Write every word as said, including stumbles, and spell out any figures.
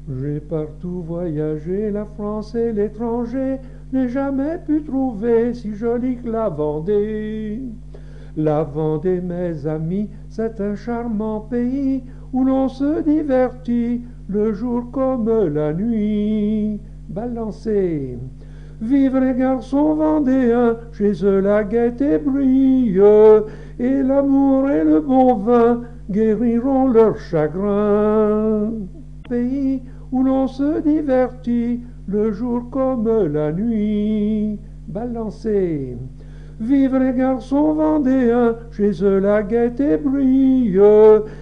J'ai partout voyagé, la France et l'étranger, n'ai jamais pu trouver si jolie que la Vendée. La Vendée, mes amis, c'est un charmant pays où l'on se divertit le jour comme la nuit. Balancez. Vive les garçons vendéens, chez eux la gaieté brille, et l'amour et le bon vin guériront leur chagrin. Pays où l'on se divertit le jour comme la nuit. Balancez. Vive les garçons vendéens, chez eux la gaieté brille,